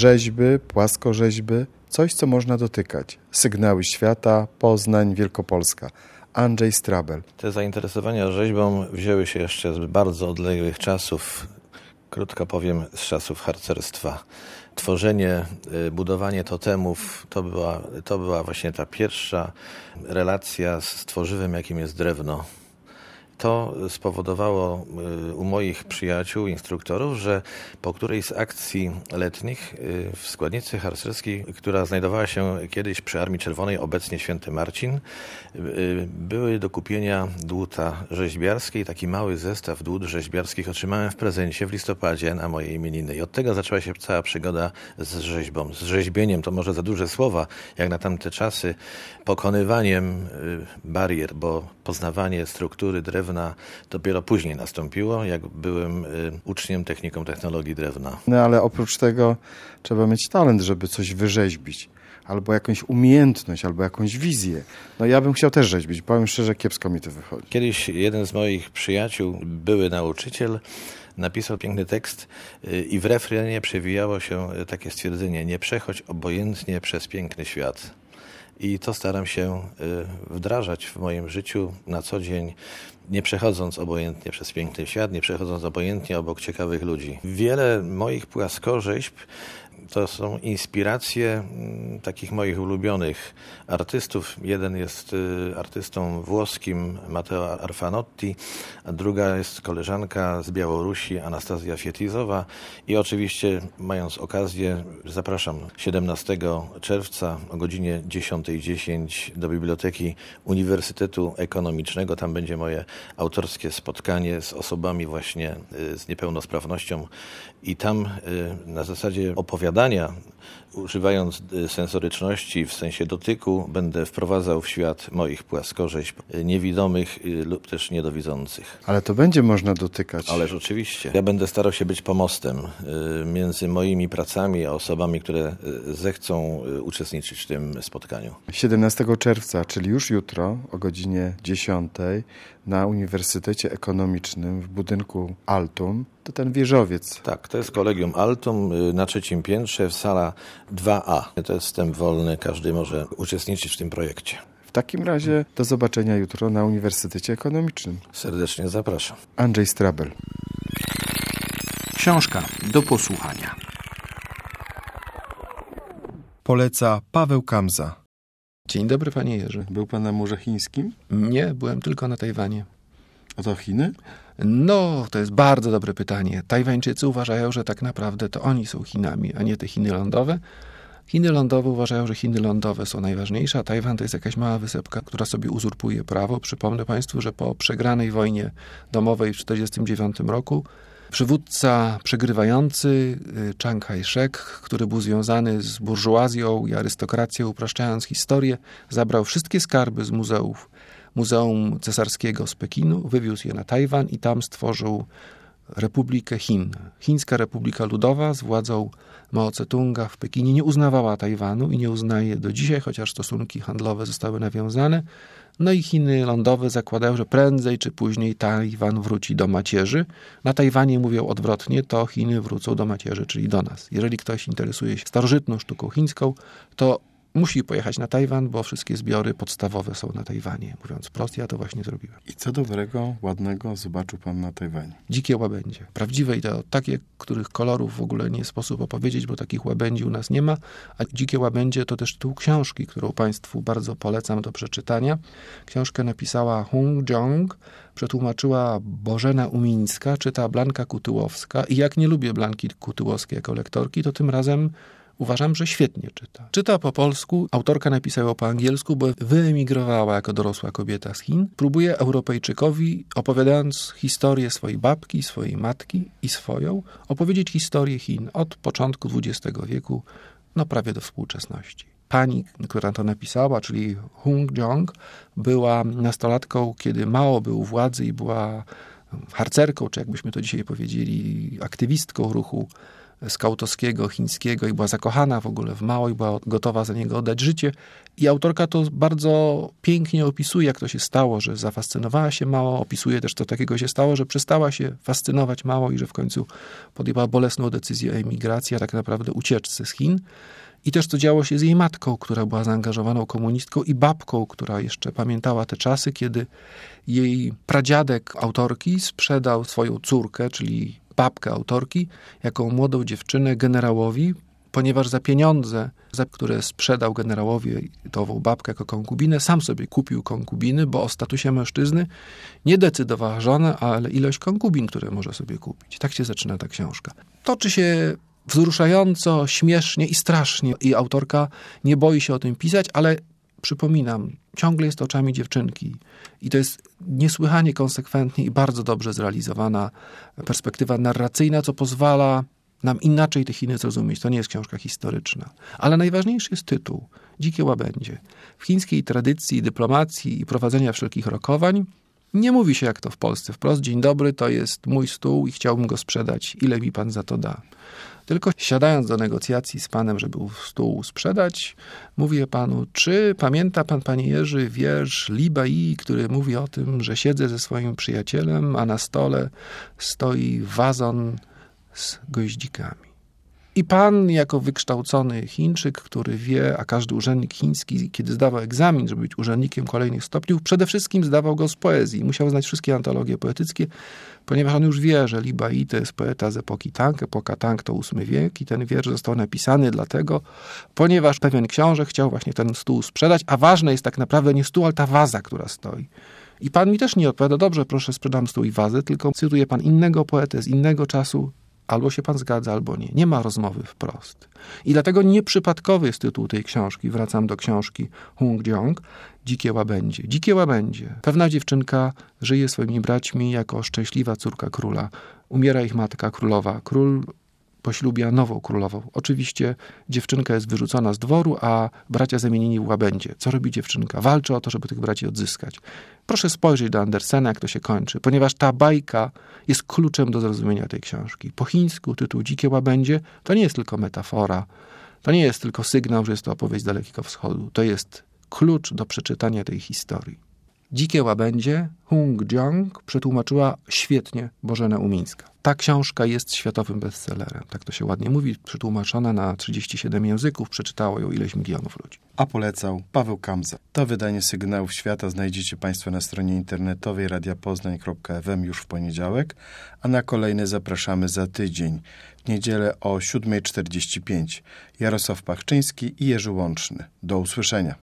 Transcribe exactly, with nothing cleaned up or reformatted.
Rzeźby, płaskorzeźby, coś, co można dotykać. Sygnały świata, Poznań, Wielkopolska. Andrzej Strabel. Te zainteresowania rzeźbą wzięły się jeszcze z bardzo odległych czasów, krótko powiem, z czasów harcerstwa. Tworzenie, budowanie totemów to była, to była właśnie ta pierwsza relacja z tworzywem, jakim jest drewno. To spowodowało u moich przyjaciół, instruktorów, że po którejś z akcji letnich w składnicy harcerskiej, która znajdowała się kiedyś przy Armii Czerwonej, obecnie Święty Marcin, były do kupienia dłuta rzeźbiarskie i taki mały zestaw dłut rzeźbiarskich otrzymałem w prezencie w listopadzie na moje imieniny. I od tego zaczęła się cała przygoda z rzeźbą. Z rzeźbieniem to może za duże słowa, jak na tamte czasy, pokonywaniem barier, bo poznawanie struktury drewna dopiero później nastąpiło, jak byłem y, uczniem techniką technologii drewna. No ale oprócz tego trzeba mieć talent, żeby coś wyrzeźbić. Albo jakąś umiejętność, albo jakąś wizję. No ja bym chciał też rzeźbić. Powiem szczerze, kiepsko mi to wychodzi. Kiedyś jeden z moich przyjaciół, były nauczyciel, napisał piękny tekst y, i w refrenie przewijało się takie stwierdzenie: nie przechodź obojętnie przez piękny świat. I to staram się wdrażać w moim życiu na co dzień, nie przechodząc obojętnie przez piękny świat, nie przechodząc obojętnie obok ciekawych ludzi. Wiele moich płaskorzeźb to są inspiracje takich moich ulubionych artystów. Jeden jest artystą włoskim, Matteo Arfanotti, a druga jest koleżanka z Białorusi, Anastazja Fietizowa. I oczywiście, mając okazję, zapraszam siedemnastego czerwca o godzinie dziesiąta dziesięć do Biblioteki Uniwersytetu Ekonomicznego. Tam będzie moje autorskie spotkanie z osobami właśnie z niepełnosprawnością i tam na zasadzie opowiadania, używając sensoryczności w sensie dotyku, będę wprowadzał w świat moich płaskorzeźb niewidomych lub też niedowidzących. Ale to będzie można dotykać. Ależ oczywiście. Ja będę starał się być pomostem między moimi pracami a osobami, które zechcą uczestniczyć w tym spotkaniu. siedemnastego czerwca, czyli już jutro o godzinie dziesiątej na Uniwersytecie Ekonomicznym w budynku Altum. To ten wieżowiec. Tak, to jest Kolegium Altum na trzecim piętrze, w sala dwa A. To jest wstęp wolny, każdy może uczestniczyć w tym projekcie. W takim razie do zobaczenia jutro na Uniwersytecie Ekonomicznym. Serdecznie zapraszam. Andrzej Strabel. Książka do posłuchania. Poleca Paweł Kamza. Dzień dobry, panie Jerzy. Był pan na Morzu Chińskim? Nie, byłem tylko na Tajwanie. A to Chiny? No, to jest bardzo dobre pytanie. Tajwańczycy uważają, że tak naprawdę to oni są Chinami, a nie te Chiny lądowe. Chiny lądowe uważają, że Chiny lądowe są najważniejsze, a Tajwan to jest jakaś mała wysepka, która sobie uzurpuje prawo. Przypomnę państwu, że po przegranej wojnie domowej w tysiąc dziewięćset czterdziestym dziewiątym roku przywódca przegrywający Chiang Kai-shek, który był związany z burżuazją i arystokracją, upraszczając historię, zabrał wszystkie skarby z muzeów Muzeum Cesarskiego z Pekinu, wywiózł je na Tajwan i tam stworzył Republikę Chin. Chińska Republika Ludowa z władzą Mao Tse-tunga w Pekinie nie uznawała Tajwanu i nie uznaje do dzisiaj, chociaż stosunki handlowe zostały nawiązane. No i Chiny lądowe zakładają, że prędzej czy później Tajwan wróci do macierzy. Na Tajwanie mówią odwrotnie, to Chiny wrócą do macierzy, czyli do nas. Jeżeli ktoś interesuje się starożytną sztuką chińską, to musi pojechać na Tajwan, bo wszystkie zbiory podstawowe są na Tajwanie. Mówiąc wprost, ja to właśnie zrobiłem. I co dobrego, ładnego zobaczył pan na Tajwanie? Dzikie łabędzie. Prawdziwe i to takie, których kolorów w ogóle nie sposób opowiedzieć, bo takich łabędzi u nas nie ma. A dzikie łabędzie to też tytuł książki, którą państwu bardzo polecam do przeczytania. Książkę napisała Hung Jong, przetłumaczyła Bożena Umińska, czyta Blanka Kutyłowska. I jak nie lubię Blanki Kutyłowskiej jako lektorki, to tym razem uważam, że świetnie czyta. Czyta po polsku, autorka napisała po angielsku, bo wyemigrowała jako dorosła kobieta z Chin. Próbuje Europejczykowi, opowiadając historię swojej babki, swojej matki i swoją, opowiedzieć historię Chin od początku dwudziestego wieku, no prawie do współczesności. Pani, która to napisała, czyli Hung Jong, była nastolatką, kiedy Mao był u władzy i była harcerką, czy jakbyśmy to dzisiaj powiedzieli, aktywistką ruchu skautowskiego, chińskiego i była zakochana w ogóle w Mao i była gotowa za niego oddać życie. I autorka to bardzo pięknie opisuje, jak to się stało, że zafascynowała się Mao, opisuje też, co takiego się stało, że przestała się fascynować Mao i że w końcu podjęła bolesną decyzję o emigracji, a tak naprawdę ucieczce z Chin. I też co działo się z jej matką, która była zaangażowaną komunistką i babką, która jeszcze pamiętała te czasy, kiedy jej pradziadek autorki sprzedał swoją córkę, czyli babkę autorki, jako młodą dziewczynę generałowi, ponieważ za pieniądze, za które sprzedał generałowi tą babkę jako konkubinę, sam sobie kupił konkubiny, bo o statusie mężczyzny nie decydowała żona, ale ilość konkubin, które może sobie kupić. Tak się zaczyna ta książka. Toczy się wzruszająco, śmiesznie i strasznie. I autorka nie boi się o tym pisać, ale przypominam, ciągle jest oczami dziewczynki. I to jest niesłychanie konsekwentnie i bardzo dobrze zrealizowana perspektywa narracyjna, co pozwala nam inaczej te Chiny zrozumieć. To nie jest książka historyczna. Ale najważniejszy jest tytuł. Dzikie łabędzie. W chińskiej tradycji dyplomacji i prowadzenia wszelkich rokowań nie mówi się jak to w Polsce. Wprost, dzień dobry, to jest mój stół i chciałbym go sprzedać. Ile mi pan za to da? Tylko siadając do negocjacji z panem, żeby stół sprzedać, mówię panu, czy pamięta pan, panie Jerzy, wiersz Li Bai, który mówi o tym, że siedzę ze swoim przyjacielem, a na stole stoi wazon z goździkami. I pan, jako wykształcony Chińczyk, który wie, a każdy urzędnik chiński, kiedy zdawał egzamin, żeby być urzędnikiem kolejnych stopniów, przede wszystkim zdawał go z poezji. Musiał znać wszystkie antologie poetyckie, ponieważ on już wie, że Li Bai to jest poeta z epoki Tang. Epoka Tang to ósmy wiek i ten wiersz został napisany dlatego, ponieważ pewien książę chciał właśnie ten stół sprzedać, a ważne jest tak naprawdę nie stół, ale ta waza, która stoi. I pan mi też nie odpowiada, dobrze, proszę, sprzedam stół i wazę, tylko cytuje pan innego poetę z innego czasu. Albo się pan zgadza, albo nie. Nie ma rozmowy wprost. I dlatego nieprzypadkowy jest tytuł tej książki. Wracam do książki Hung Jiong. Dzikie łabędzie. Dzikie łabędzie. Pewna dziewczynka żyje swoimi braćmi jako szczęśliwa córka króla. Umiera ich matka królowa. Król poślubia nową królową. Oczywiście dziewczynka jest wyrzucona z dworu, a bracia zamienieni w łabędzie. Co robi dziewczynka? Walczy o to, żeby tych braci odzyskać. Proszę spojrzeć do Andersena, jak to się kończy, ponieważ ta bajka jest kluczem do zrozumienia tej książki. Po chińsku tytuł Dzikie łabędzie to nie jest tylko metafora, to nie jest tylko sygnał, że jest to opowieść z Dalekiego Wschodu. To jest klucz do przeczytania tej historii. Dzikie łabędzie Hung Jiong przetłumaczyła świetnie Bożena Umińska. Ta książka jest światowym bestsellerem. Tak to się ładnie mówi. Przetłumaczona na trzydzieści siedem języków. Przeczytało ją ileś milionów ludzi. A polecał Paweł Kamza. To wydanie Sygnałów Świata znajdziecie Państwo na stronie internetowej radia poznań kropka f m już w poniedziałek, a na kolejne zapraszamy za tydzień, w niedzielę o siódma czterdzieści pięć. Jarosław Pachczyński i Jerzy Łączny. Do usłyszenia.